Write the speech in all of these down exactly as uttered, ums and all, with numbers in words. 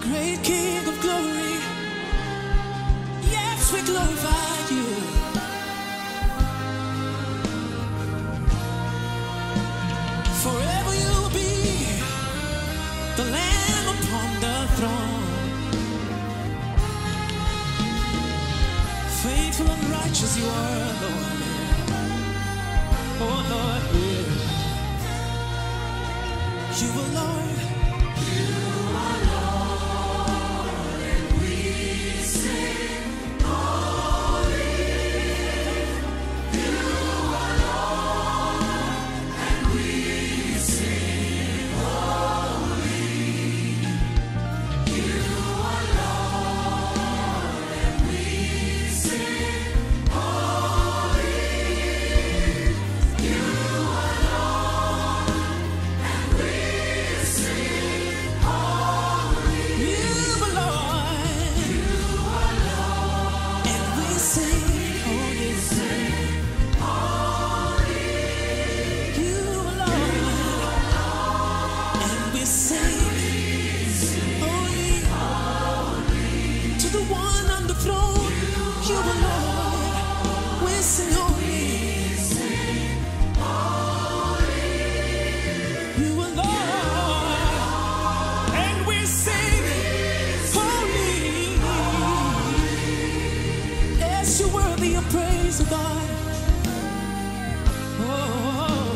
Great King of glory, yes, we glorify you. Forever you will be the Lamb upon the throne. Faithful and righteous you are, Lord. Oh Lord, yeah. You are Lord. You are Lord, and we sing holy. You are Lord, and we sing holy. You are Lord, and we sing holy. You are Lord, and we sing holy. You are Lord, and we sing holy. You are Lord, and we sing holy. To the one on the throne, you are Lord, we sing holy. You are Lord, and we sing holy. Yes, you're worthy of praise, oh God. Oh,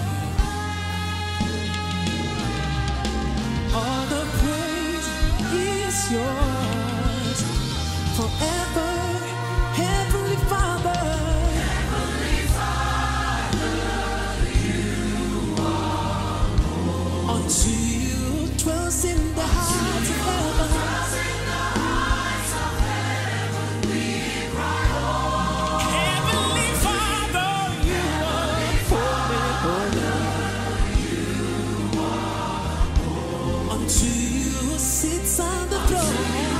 all the praise is yours forever, Heavenly Father. Unto you dwells in the heights of heaven. Heavenly Father, you are holy, holy. Unto you sits on the throne.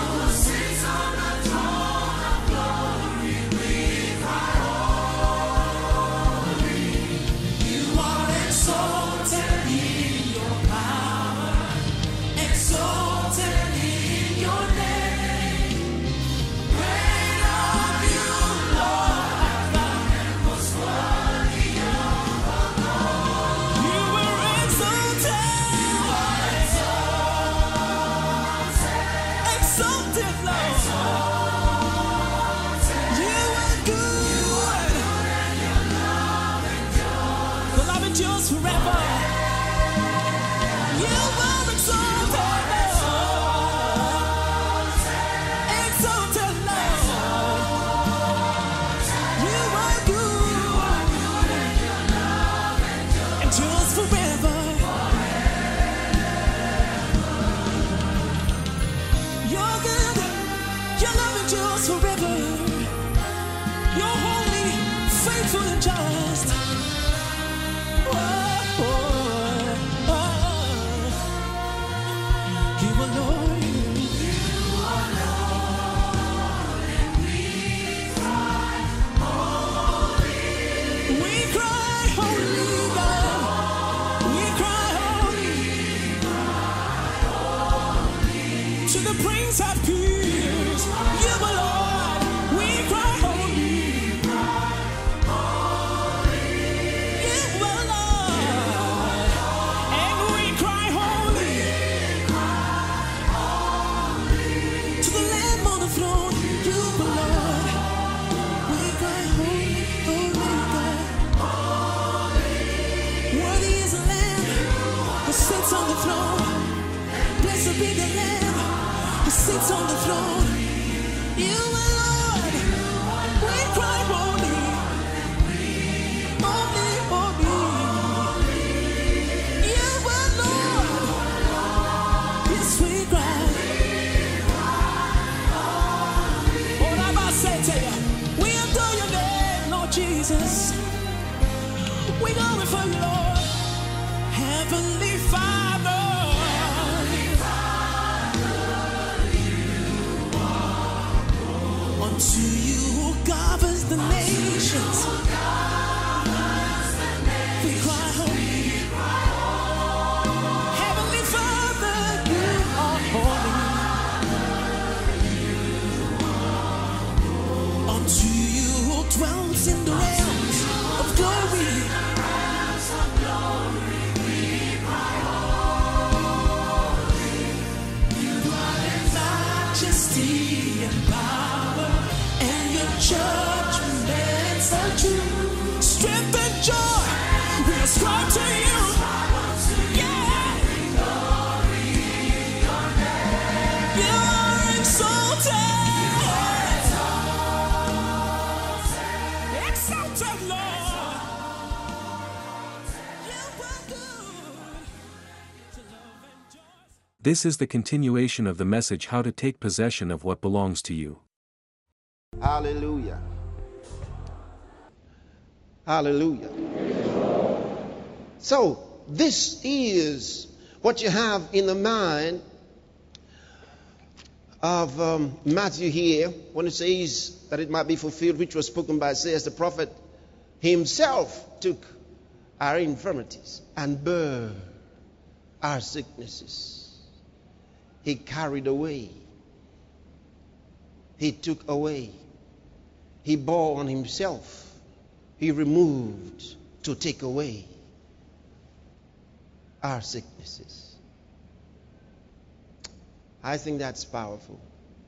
You are exalted in your power, exalted in your name. Great are you, Lord, and most worthy of our God. You were exalted, exalted, Lord. You are good. The love endures forever. You are exalted, Lord. Exalted, Lord. You are good. Endures forever. You're good. Your love endures forever. You're holy, faithful, and just. Oh, oh, oh. You are Lord. We cry holy, God. We cry holy. To the Prince of Peace, you are Lord. We cry holy. You are Lord, and we cry holy. To the Lamb on the throne, you are Lord. We cry holy, holy God. Worthy is the Lamb who sits on the throne. Blessed be the Lamb who sits on the throne. You are Lord. We cry holy, holy, holy. You are Lord. Yes, we cry. What am I saying to you? We adore your name, Lord Jesus. We glorify you, Lord. Heavenly Father. This is the continuation of the message How to Take Possession of What Belongs to You. Hallelujah. Hallelujah. So, this is what you have in the mind of um, Matthew here when it says that it might be fulfilled, which was spoken by Isaiah the prophet. Himself took our infirmities and bare our sicknesses. He carried away. He took away. He bore on himself. He removed to take away our sicknesses. I think that's powerful.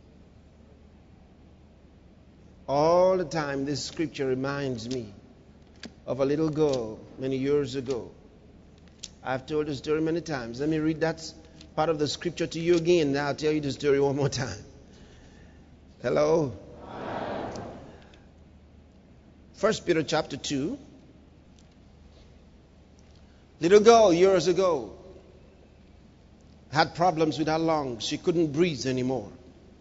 All the time this scripture reminds me of a little girl many years ago. I've told the story many times. Let me read that part of the scripture to you again. Now I'll tell you the story one more time. Hello? First Peter chapter two. Little girl years ago had problems with her lungs. She couldn't breathe anymore.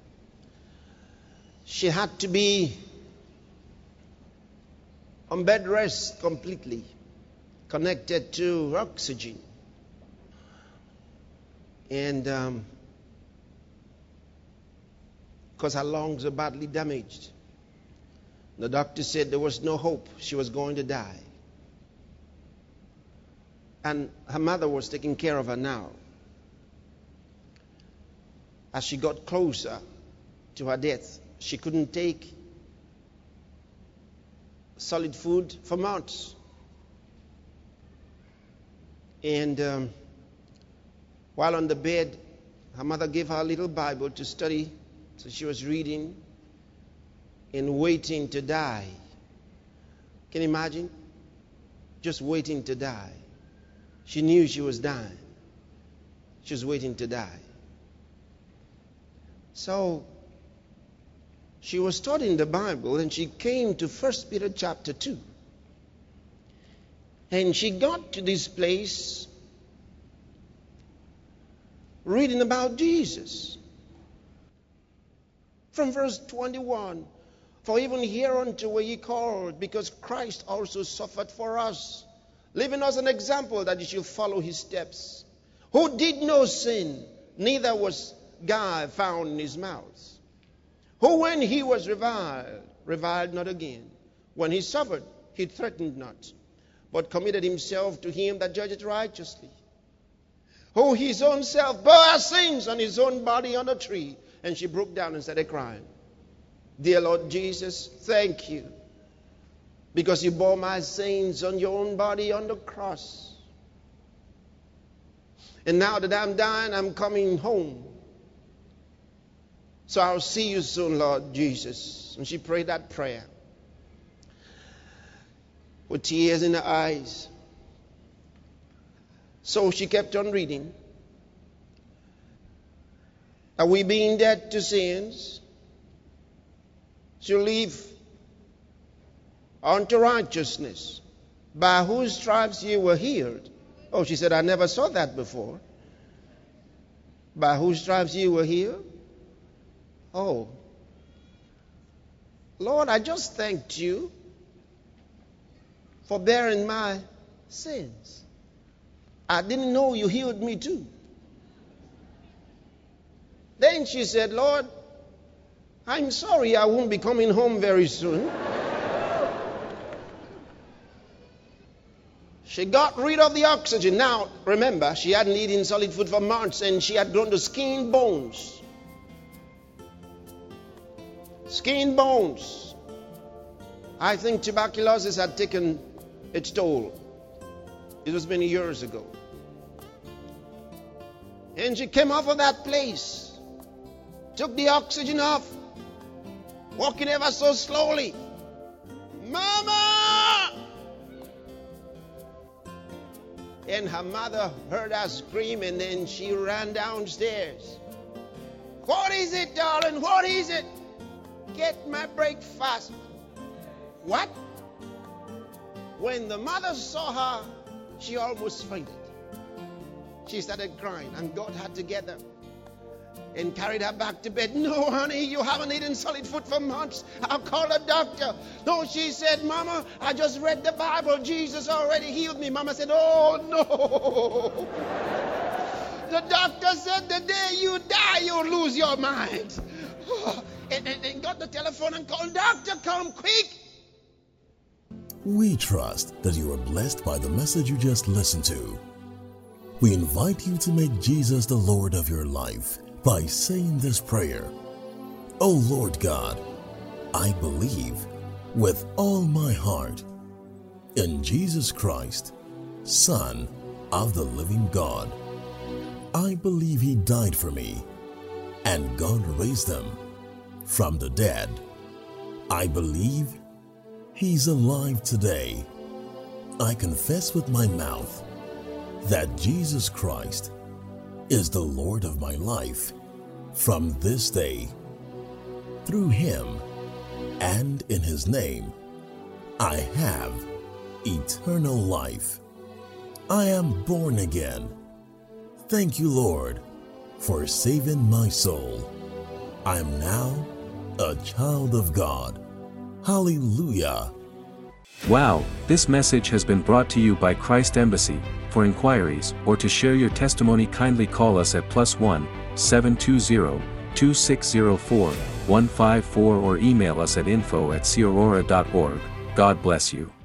She had to be on bed rest completely, connected to oxygen. And um, because her lungs were badly damaged, the doctor said there was no hope. She was going to die. And her mother was taking care of her now. As she got closer to her death, she couldn't take solid food for months. And um, while on the bed, her mother gave her a little Bible to study. So she was reading and waiting to die. Can you imagine? Just waiting to die. She knew she was dying. She was waiting to die. So she was studying the Bible and she came to First Peter chapter two. And she got to this place reading about Jesus. From verse twenty-one. For even hereunto were ye called, because Christ also suffered for us, leaving us an example that you should follow his steps. Who did no sin, neither was guile found in his mouth. Who when he was reviled, reviled not again. When he suffered, he threatened not, but committed himself to him that judgeth righteously. Who his own self bore our sins on his own body on a tree. And she broke down and started crying. Dear Lord Jesus, thank you. Because you bore my sins on your own body on the cross. And now that I'm dying, I'm coming home. So I'll see you soon, Lord Jesus. And she prayed that prayer with tears in her eyes. So she kept on reading. Are we being dead to sins? Shall live unto righteousness, by whose stripes ye were healed. Oh, she said, I never saw that before. By whose stripes ye were healed? Oh, Lord, I just thanked you for bearing my sins. I didn't know you healed me too. Then she said, Lord, I'm sorry I won't be coming home very soon. She got rid of the oxygen. Now, remember, she hadn't eaten solid food for months and she had grown to skin bones. Skin bones. I think tuberculosis had taken its toll. It was many years ago. And she came off of that place. Took the oxygen off. Walking ever so slowly. Mama! And her mother heard her scream and then she ran downstairs. What is it, darling? What is it? Get my breakfast. What? When the mother saw her, she almost fainted. She started crying, and God had to get her and carried her back to bed. No, honey, you haven't eaten solid food for months. I'll call a doctor. No, she said, Mama, I just read the Bible. Jesus already healed me. Mama said, oh, no. The doctor said, the day you die, you'll lose your mind. And, and, and got the telephone and called, doctor, come quick. We trust that you are blessed by the message you just listened to. We invite you to make Jesus the Lord of your life by saying this prayer. Oh Lord God, I believe with all my heart in Jesus Christ, Son of the living God. I believe He died for me and God raised Him from the dead. I believe He's alive today. I confess with my mouth that Jesus Christ is the Lord of my life from this day. Through Him and in His name, I have eternal life. I am born again. Thank you, Lord, for saving my soul. I am now a child of God. Hallelujah. Wow, this message has been brought to you by Christ Embassy. For inquiries or to share your testimony, kindly call us at plus one seven two zero two six zero four one five four or email us at info at c aurora dot org. God bless you.